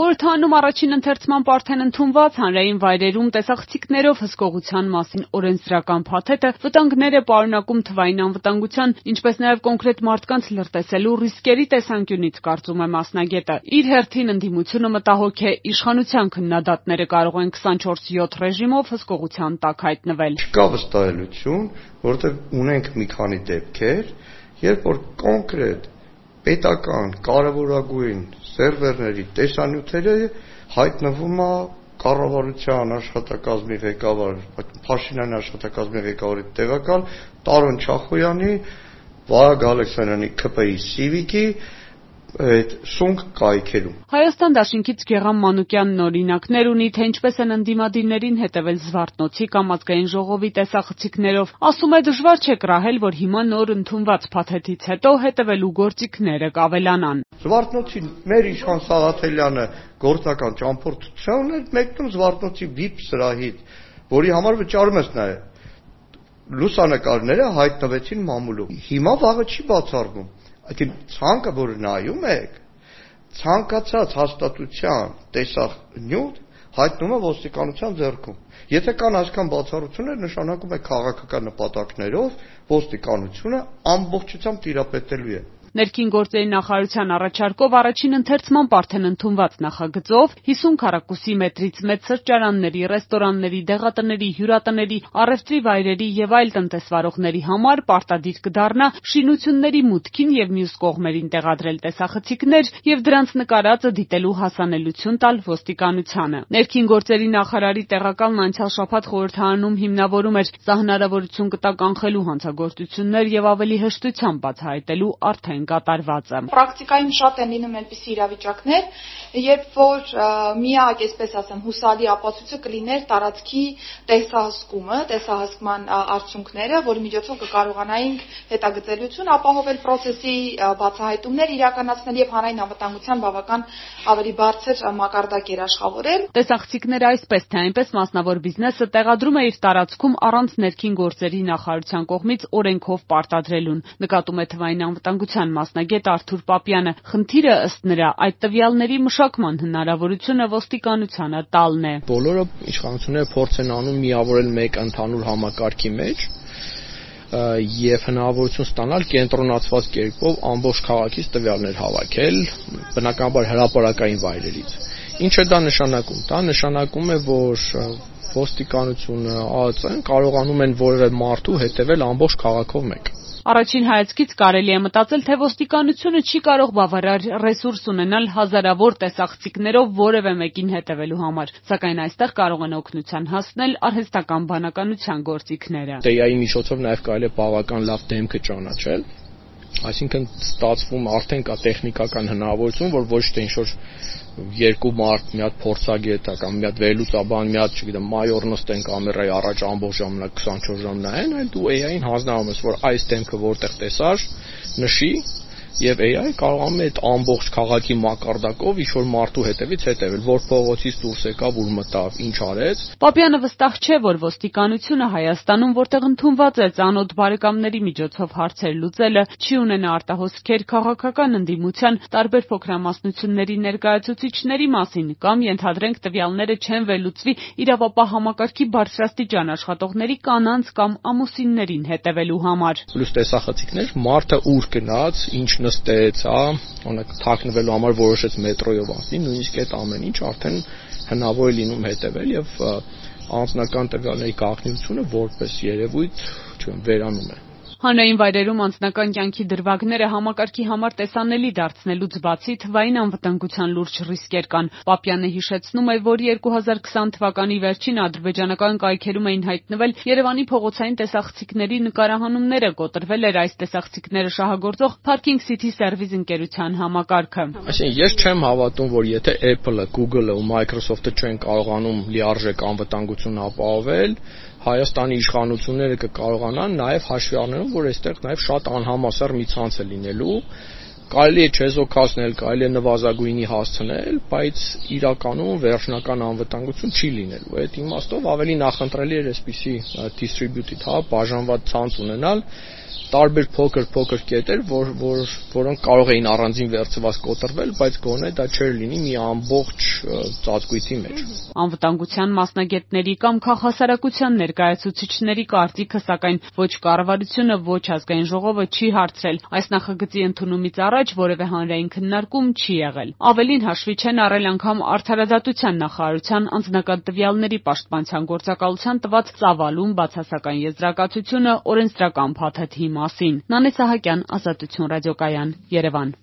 Խորհրդանում առաջին ընթերցման արդեն ընդունված հանրային վայրերում տեսախցիկներով հսկողության մասին օրենսդրական փաթեթը վտանգներ է պարունակում թվային անվտանգության, ինչպես նաև կոնկրետ մարդկանց լրտեսելու ռիսկերի տեսանկյունից, կարծում է մասնագետը։ Իր հերթին ընդդիմությունը մտահոգ է, իշխանության քննադատները կարող են 24/7 ռեժիմով հսկողության տակ հայտնվել։ Չկա վստահելիություն, որտեղ ունենք մի քանի դեպքեր, երբ որ կոնկրետ պետական կարևորագույն սերվերների տեսանյութերը հայտնվում է կառավարության աշխատակազմի ղեկավար Փաշինյանի աշխատակազմի ղեկավարի տեղակալ Տարոն Չախոյանի, Վահագ Ալեքսանյանի ՔՊԻ Սիվիկի այդ սունկ կայքերում։ Հայաստան դաշինքից Գեղամ Մանուկյանն օրինակներ ունի, թե ինչպես են ընդդիմադիրներին հետևել Զվարթնոցի կամ Ազգային ժողովի տեսախցիկներով։ Ասում է, դժվար չէ կռահել, որ հիմա նոր ընդունված փաթեթից հետո հետևելու գործիքները կավելանան։ Զվարթնոցի մեր իշխան Սաղաթելյանը գործնական ճամփորդություն էր մեկնում Զվարթնոցի VIP սրահից, որի համար վճարում ես նաև լուսանկարները հայտնվեցին մամուլում։ Հիմա վաղը չի բացառվում։ Այդ ցանկը, որ նայում եք, ցանկացած հաստատության տեսանյութ հայտնում է ոստիկանության ձեռքում։ Եթե կան այսքան բացառություններ, նշանակում է քաղաքական նպատակներով ոստիկանությունը ամբողջությամբ տիրապետելու է։ Ներքին գործերի նախարարության առաջարկով առաջին ընթերցման արդեն ընդունված նախագծով 50 քառակուսի մետրից մեծ սրճարանների, ռեստորանների, դեղատների, հյուրատների, առևտրի վայրերի եւ այլ տնտեսվարողների համար պարտադիր կդառնա շինությունների մուտքին եւ մյուս կողմերին տեղադրել տեսախցիկներ եւ դրանց նկարածը դիտելու հասանելիություն տալ ոստիկանությանը։ Ներքին գործերի նախարարի տեղակալն անցյալ շաբաթ խորհրդարանում հիմնավորում էր, սա հնարավորություն կտա կանխելու հանցագործություններ եւ ավելի հեշտությամբ բացահայտելու արդեն կատարվածը։ Պրակտիկայում շատ են լինում այնպիսի իրավիճակներ, երբ որ միակ, այսպես ասեմ, հուսալի ապացույցը կլիներ տարածքի տեսահսկման արդյունքները, որի միջոցով կկարողանայինք հետագծելիություն ապահովել, process-ի բացահայտումներ իրականացնել եւ հանրային անվտանգության բավական ավելի բարձր մակարդակ երաշխավորել։ Տեսախցիկները այսպես թե այնպես մասնավոր բիզնեսը տեղադրում է իր տարածքում առանց ներքին գործերի նախարարության կողմից օրենքով պարտադրելուն, նկատում է թվային անվտանգության մասնագետ Արթուր Պապյանը։ Խնդիրը ըստ նրա այդ տվյալների մշակման հնարավորությունը ոստիկանությանը տալն է։ Բոլորը իշխանությունները փորձ են անում միավորել մեկ ընդհանուր համակարգի մեջ եւ հնարավորություն ստանալ կենտրոնացված կերպով ամբողջ քաղաքից տվյալներ հավաքել, բնականաբար հրապարակային վայրերից։ Ինչ է դա նշանակում։ Դա նշանակում է, որ ոստիկանությունը, ԱԱԾ-ն կարողանում են որևէ մարդու հետևել ամբողջ քաղաքով մեկ։ Առաջին հայացքից կարելի է մտածել, թե ոստիկանությունը չի կարող բավարար ռեսուրս ունենալ հազարավոր տեսախցիկներով որևէ մեկին հետևելու համար, սակայն այստեղ կարող են օգնության հասնել արհեստական բանականության գործիքները։ ՏԵԱ-ի միջոցով նաև կարելի է բավական լավ դեմքը ճանաչել, այսինքն ստացվում արդեն կա տեխնիկական հնարավորություն, որ ոչ թե ինչ-որ երկու մարդ, մի հատ փորձագետ կամ մի հատ վերլուծաբան, մի հատ, չգիտեմ, մայոր նստեն կամերայի առաջ ամբողջ ժամանակ 24 ժամ նայեն, այլ դու AI-ին հանձնարարում ես, որ այս դեմքը որտեղ տեսար, նշի եւ AI կարողանում է այդ ամբողջ քաղաքի մակարդակով ինչ-որ մարդու հետևից հետևել, որ փողոցից դուրս եկավ, ուր մտավ, ինչ արեց։ Պապյանը վստահ չէ, որ ոստիկանությունը Հայաստանում, որտեղ ընդունված է ծանոթ բարեկամների միջոցով հարցեր լուծելը, չի ունենա արտահոսքեր քաղաքական ընդդիմության տարբեր փոքրամասնությունների ներկայացուցիչների մասին, կամ ենթադրենք տվյալները չեն վերլուծվի իրավապահ համակարգի բարձրաստիճան աշխատողների կանանց կամ ամուսիններին հետևելու համար։ Պլյուս տեսախցիկներ, մարդը ուր գնաց, ինչ նստեց, օրինակ թաքնվելու համար որոշեց մետրոյով անցնի, նույնիսկ այդ ամեն ինչ արդեն հնարավոր է լինում հետևել եւ անձնական տվյալների գաղտնիությունը որպես երևույթ վերանում է։ Հանրային վայրերում անձնական կյանքի դրվագները համակարգի համար տեսանելի դարձնելուց բացի թվային անվտանգության լուրջ ռիսկեր կան։ Պապյանը հիշեցնում է, որ 2020 թվականի վերջին ադրբեջանական կայքերում էին հայտնվել Երևանի փողոցային տեսախցիկների նկարահանումները, կոտրվել էր այս տեսախցիկները շահագործող Parking City Service ընկերության համակարգը։ Այսինքն ես չեմ հավատում, որ եթե Apple-ը, Google-ը ու Microsoft-ը չեն կարողանում լիարժեք անվտանգություն ապահովել, Հայաստանի իշխանությունները կկարողանան նաև հաշվի առնելով, որ այստեղ նաև շատ անհամասար մի ցանց է լինելու, կարելի է չեզոքացնել, կարելի է նվազագույնի հասցնել, բայց իրականում վերջնական անվտանգություն չի լինելու։ Այդ իմաստով ավելի նախընտրելի է այսպիսի distributed, բաժանված ցանց ունենալ, տարբեր փոքր կետեր, որոնք կարող էին առանձին վերցված կոտրվել, բայց գոնե դա չէր լինի մի ամբողջ ծածկույթի մեջ։ Անվտանգության մասնագետների կամ քաղաքասարակության ներկայացուցիչների կարծիքը, սակայն ոչ կառավարությունը, ոչ ազգային ժողովը չի հարցրել այս նախագծի ընդունումից առաջ որևէ հանրային քննարկում չի եղել։ Ավելին հաշվի չեն առել անգամ Արդարադատության նախարարության անձնական տվյալների պաշտպանության գործակալության տված ծավալուն բացասական եզրակացությունը օրենսդրական փաթեթի մասին։ Նանե Սահակյան, Ազատություն ռադիոկայան, Երևան։